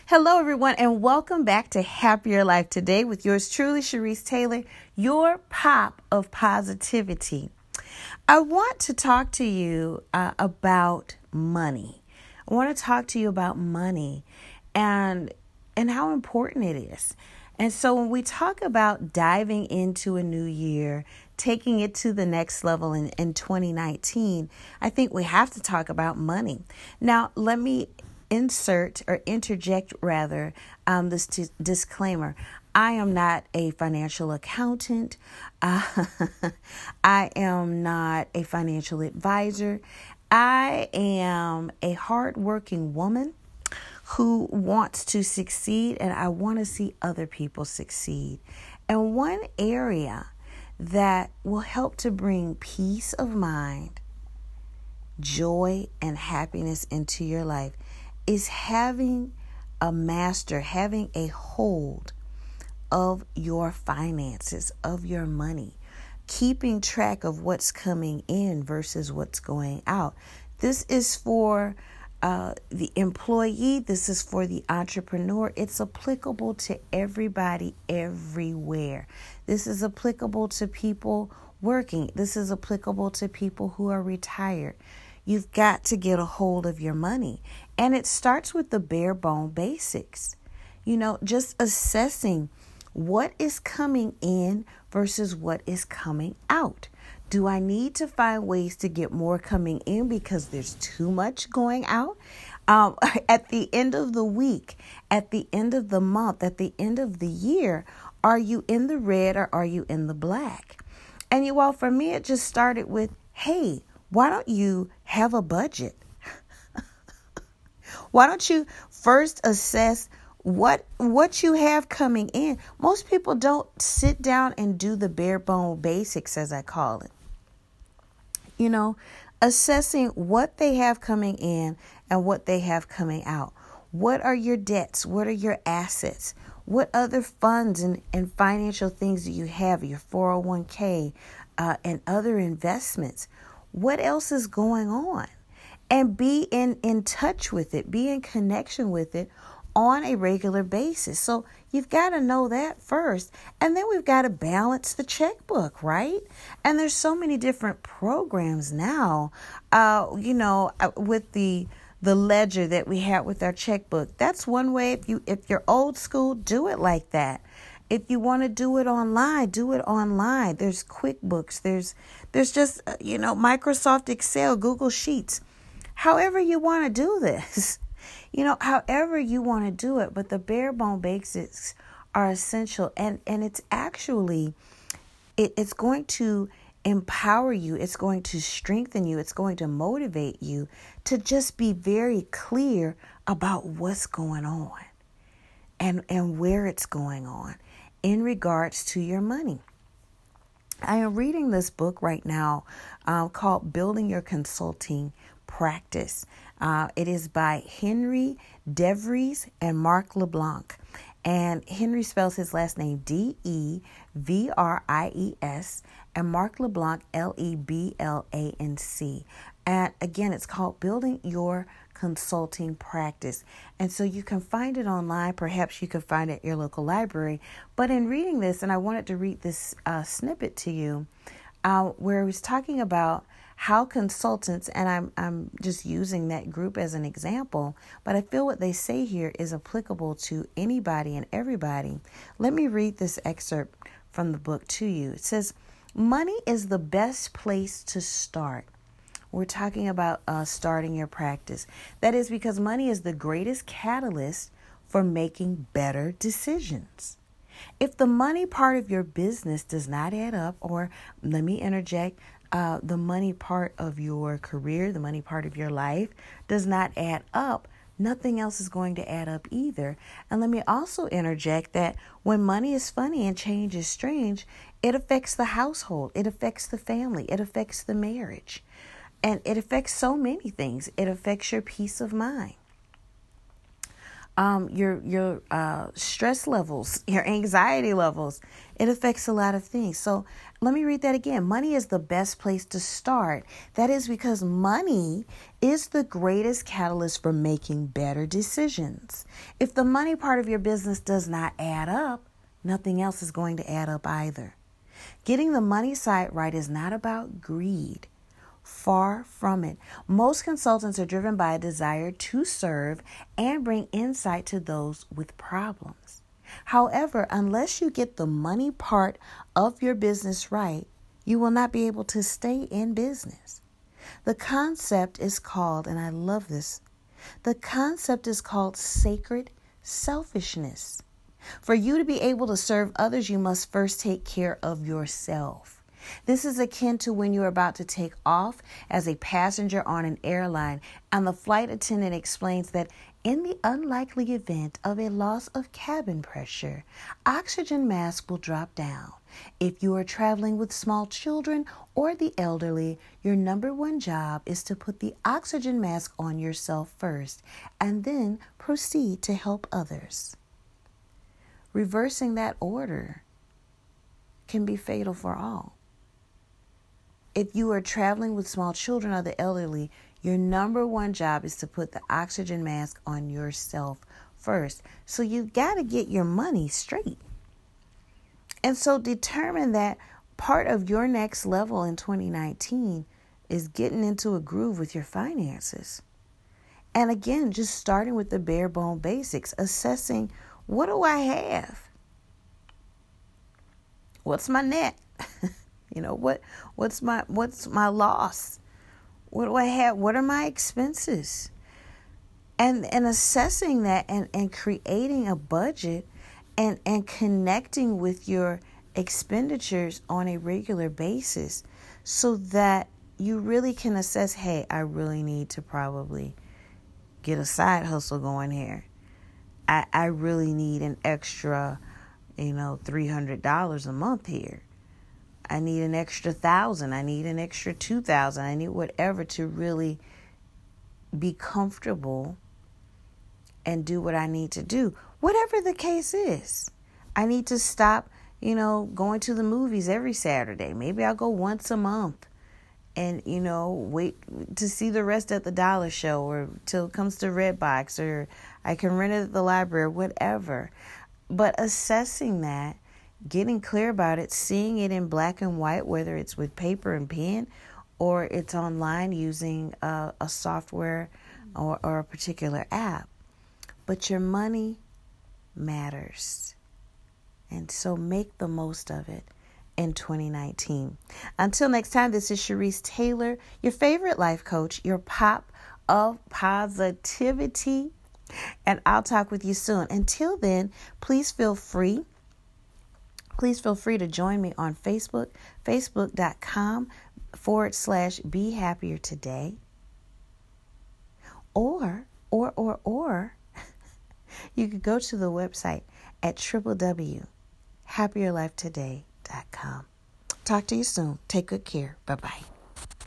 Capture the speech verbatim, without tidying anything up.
Hello, everyone, and welcome back to Happier Life Today with yours truly, Sharice Taylor, your pop of positivity. I want to talk to you uh, about money. I want to talk to you about money and and how important it is. And so when we talk about diving into a new year, taking it to the next level in, in twenty nineteen, I think we have to talk about money. Now, let me insert or interject rather um, this t- disclaimer. I am not a financial accountant. Uh, I am not a financial advisor. I am a hardworking woman who wants to succeed, and I want to see other people succeed. And one area that will help to bring peace of mind, joy, and happiness into your life is having a master, having a hold of your finances, of your money, keeping track of what's coming in versus what's going out. This is for uh, the employee. This is for the entrepreneur. It's applicable to everybody, everywhere. This is applicable to people working. This is applicable to people who are retired. You've got to get a hold of your money. And it starts with the bare bone basics. You know, just assessing what is coming in versus what is coming out. Do I need to find ways to get more coming in because there's too much going out? Um, at the end of the week, at the end of the month, at the end of the year, are you in the red or are you in the black? And you all, for me, it just started with, hey, why don't you have a budget? Why don't you first assess what what you have coming in? Most people don't sit down and do the bare bone basics, as I call it. You know, assessing what they have coming in and what they have coming out. What are your debts? What are your assets? What other funds and, and financial things do you have? Your four oh one k uh, and other investments. What else is going on? And be in, in touch with it, be in connection with it on a regular basis. So you've got to know that first. And then we've got to balance the checkbook, right? And there's so many different programs now, uh, you know, with the the ledger that we have with our checkbook. That's one way. If you if you're old school, do it like that. If you want to do it online, do it online. There's QuickBooks. There's there's just, you know, Microsoft Excel, Google Sheets. However you want to do this, you know, however you want to do it. But the bare bone basics are essential. And, and it's actually, it, it's going to empower you. It's going to strengthen you. It's going to motivate you to just be very clear about what's going on and, and where it's going on in regards to your money. I am reading this book right now uh, called Building Your Consulting Practice. Uh, it is by Henry DeVries and Mark LeBlanc. And Henry spells his last name D E V R I E S and Mark LeBlanc L E B L A N C. And again, it's called Building Your Consulting Practice. And so you can find it online. Perhaps you can find it at your local library. But in reading this, and I wanted to read this uh, snippet to you, uh, where he was talking about how consultants, and I'm I'm just using that group as an example, but I feel what they say here is applicable to anybody and everybody. Let me read this excerpt from the book to you. It says, money is the best place to start. We're talking about uh, starting your practice. That is because money is the greatest catalyst for making better decisions. If the money part of your business does not add up, or let me interject, Uh, the money part of your career, the money part of your life does not add up, nothing else is going to add up either. And let me also interject that when money is funny and change is strange, it affects the household, it affects the family, it affects the marriage, and it affects so many things. It affects your peace of mind. um, your your uh, stress levels, your anxiety levels. It affects a lot of things. So let me read that again. Money is the best place to start. That is because money is the greatest catalyst for making better decisions. If the money part of your business does not add up, nothing else is going to add up either. Getting the money side right is not about greed. Far from it. Most consultants are driven by a desire to serve and bring insight to those with problems. However, unless you get the money part of your business right, you will not be able to stay in business. The concept is called, and I love this, the concept is called sacred selfishness. For you to be able to serve others, you must first take care of yourself. This is akin to when you're about to take off as a passenger on an airline and the flight attendant explains that in the unlikely event of a loss of cabin pressure, oxygen mask will drop down. If you are traveling with small children or the elderly, your number one job is to put the oxygen mask on yourself first and then proceed to help others. Reversing that order can be fatal for all. If you are traveling with small children or the elderly, your number one job is to put the oxygen mask on yourself first. So you've got to get your money straight. And so determine that part of your next level in twenty nineteen is getting into a groove with your finances. And again, just starting with the bare bone basics, assessing, what do I have? What's my net? You know, what what's my what's my loss? What do I have? What are my expenses? And and assessing that and, and creating a budget and, and connecting with your expenditures on a regular basis so that you really can assess, hey, I really need to probably get a side hustle going here. I, I really need an extra, you know, three hundred dollars a month here. I need an extra thousand. I need an extra two thousand. I need whatever to really be comfortable and do what I need to do. Whatever the case is. I need to stop, you know, going to the movies every Saturday. Maybe I'll go once a month and, you know, wait to see the rest at the dollar show or till it comes to Redbox, or I can rent it at the library, whatever. But assessing that, getting clear about it, seeing it in black and white, whether it's with paper and pen or it's online using a, a software or, or a particular app. But your money matters. And so make the most of it in twenty nineteen. Until next time, this is Sharice Taylor, your favorite life coach, your pop of positivity. And I'll talk with you soon. Until then, please feel free Please feel free to join me on Facebook, facebook.com forward slash be happier today. Or, or, or, or, you could go to the website at w w w dot happier life today dot com. Talk to you soon. Take good care. Bye-bye.